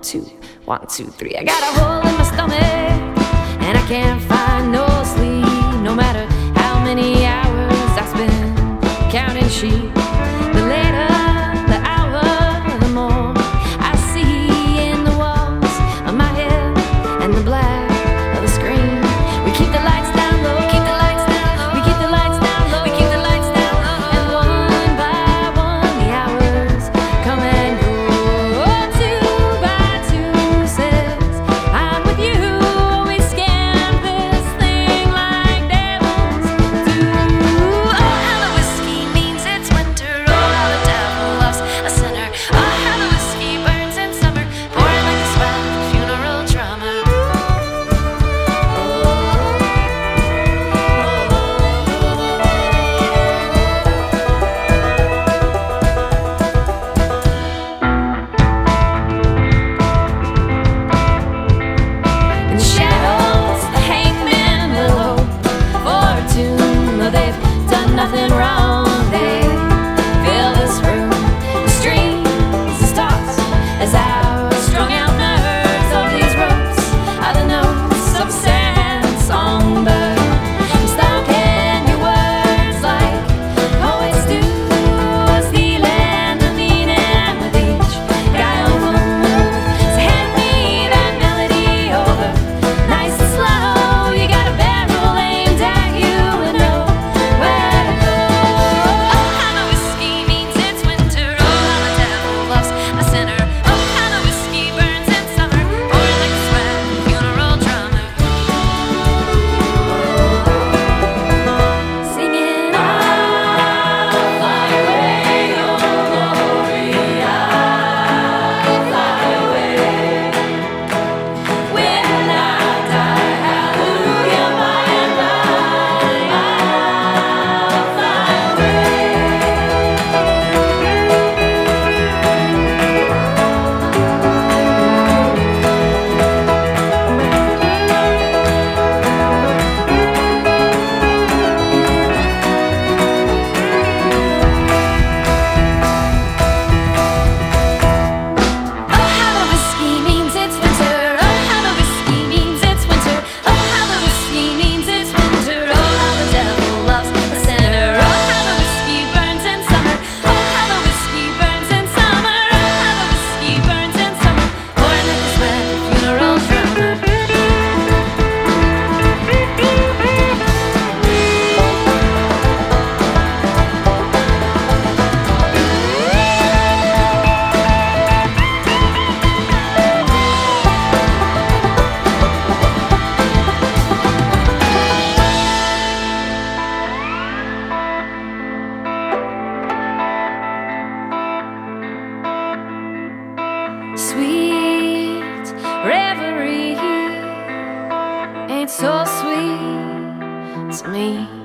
2, 1, 2, 3. I got a hole in my stomach and I can't find no sleep. No matter how many hours I spend counting sheep, the later the hour, the more I see in the walls of my head and the black of the screen. We keep the lights down low, keep the lights down low, we keep the lights down low, we keep the lights down low, and one by one the hours come and go. 2 by 2 says I'm with you. We scan this thing like devils do. Oh, how the whiskey means it's winter. Oh, how the devil loves a sinner. Oh, how the whiskey burns in summer, pouring like the sweat of a funeral drummer. In the shadows, the hangmen will hope for a tune. Though they've done nothing wrong, they fill this room with strings and stars as our strung out nerves of these ropes are the notes of a sad songbird. I'm stuck in your words like poets do, stealing the meaning with each guileful move. So hand me that melody over, nice and slow. You got a barrel aimed at you and know where to go. Oh, how the whiskey means it's winter. Oh, how the devil loves a sinner. Oh, how the whiskey burns in summer, pouring like the sweat of a funeral drummer. Singing, I'll fly away, oh glory, I'll fly away. When I die, hallelujah, by and by, I'll fly away. Oh, how the whiskey means it's winter. Oh, how the whiskey means it's winter. Oh, how the whiskey means it's winter. Oh, how the devil loves a sinner. Oh, how the whiskey burns in summer. Oh, how the whiskey burns in summer. Oh, how the whiskey burns in summer, pouring like the sweat of a funeral drummer. Sweet reverie ain't so sweet to me.